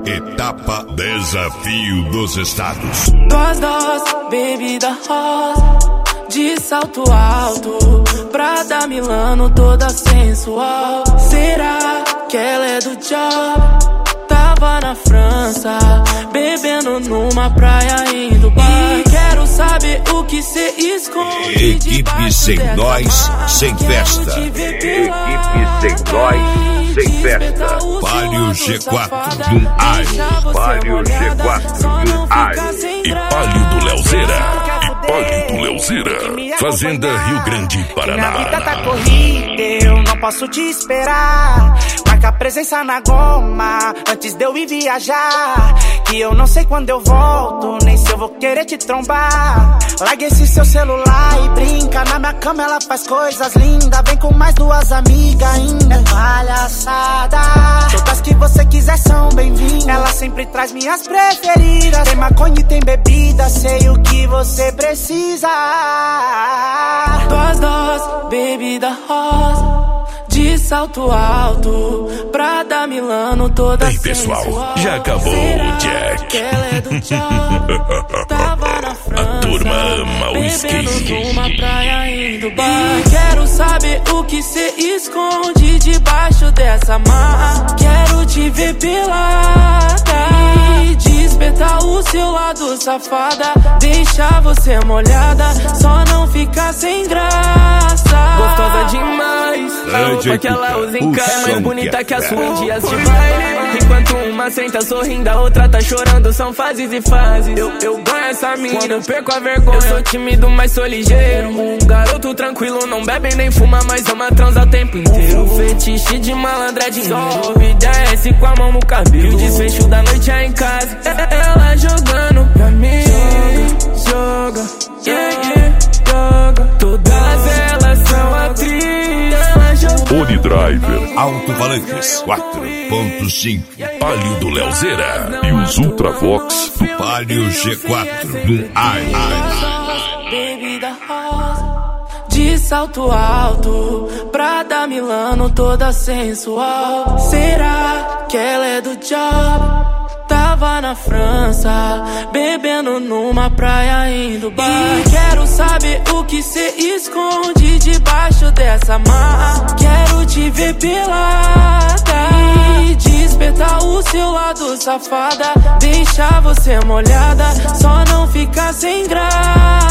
Etapa Desafio dos Estados. Dós, bebida rosa, de salto alto, Prada Milano toda sensual. Será que ela é do job? Tava na França, bebendo numa praia em Dubai. E quero saber o que cê esconde. Equipe sem nós, sem festa. Equipe sem nós, sem festa. Palio G4 do Ai. Palio G4 do Ai. E Palio do Leozeira. Fazenda Rio Grande, Paraná. Minha vida tá corrida, eu não posso te esperar. Marca a presença na goma antes de eu ir viajar. Que eu não sei quando eu volto, nem se eu vou querer te trombar. Larga esse seu celular e brinca. Na minha cama ela faz coisas lindas. Vem com mais duas amigas ainda. É palhaçada. Todas que você quiser são bem-vindas. Ela sempre traz minhas preferidas. Tem maconha e tem bebida. Sei o que você precisa. Dós, bebida rosa, de salto alto, Prada Milano toda Ei, pessoal, sensual. já acabou o Jack. Que ela é do job, tava na França, A turma ama o bebendo skate. numa praia em Dubai. E quero saber o que cê esconde debaixo dessa marra. Quero te ver pelada e despertar o seu lado safada. Deixar você molhada, só não ficar sem graça. Gostosa demais, a roupa que ela usa em casa é mais bonita que as suas em dias de baile. Enquanto uma senta sorrindo, a outra tá chorando, são fases e fases. Eu ganho essa mina, quando eu perco a vergonha. Eu sou tímido, mas sou ligeiro. Um garoto tranquilo, não bebe nem fuma, mas ama transar o tempo inteiro. Fetiche de malandra é dinheiro. Sobe e desce com a mão no cabelo. E o desfecho da noite é em casa. Ela jogando pra mim. Joga, joga. Todas elas são atrizes. Ela joga. Unidriver, Alto-Falantes 4.5, Palio do Leozeira e os Ultravox do Palio G4 do Ai. Bebida rosa, de salto alto, Prada Milano toda sensual. Será que ela é do job? Tava na França, bebendo numa praia em Dubai. E quero saber o que cê esconde debaixo dessa marra. Quero te ver pelada e despertar o seu lado safada. Deixar você molhada, só não ficar sem graça.